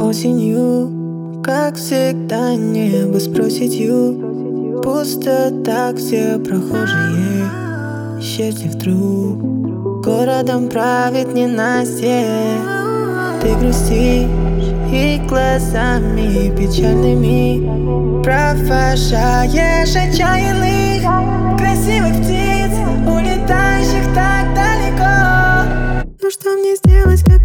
Осенью, как всегда, небо с проседью. Пусто так, все прохожие исчезли вдруг. Городом правит ненастье. Ты грустишь и глазами печальными провожаешь отчаянных красивых птиц, улетающих так далеко. Ну что мне сделать, как